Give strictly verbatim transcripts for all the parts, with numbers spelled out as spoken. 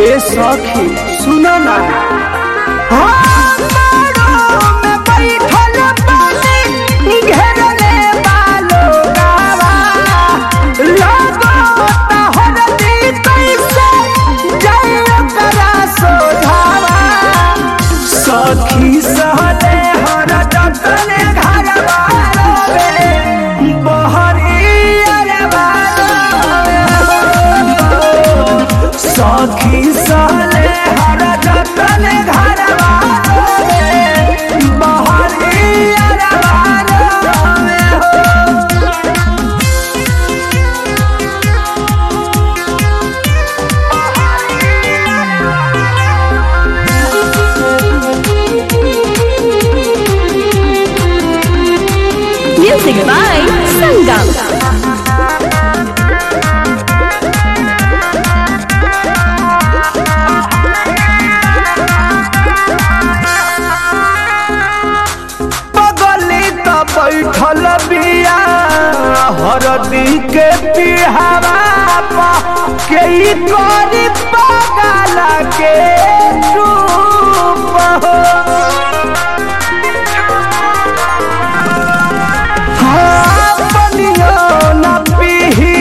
ए सखी सुनो ना सखी सहले हर जतने घर सखी सहले हर जतने घर Music by Sangam. बैठल बिया हरदी के पिहावा के करी पागल के रूप हो हाँ बनियो न पीही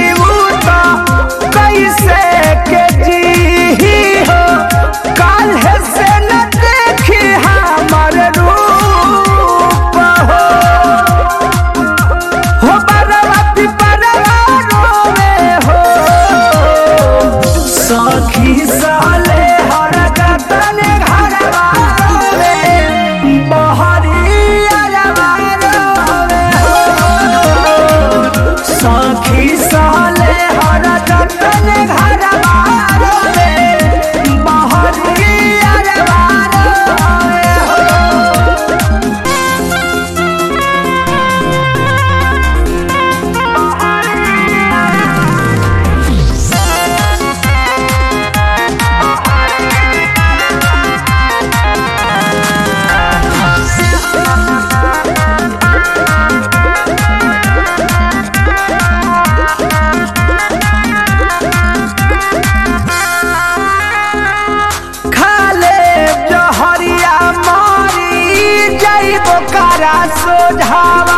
कैसे के जी हो काल्हे से न देखी हमार रूप हो सखी सहले हर जतने घर सखी सहले हर जतने घर सोझावा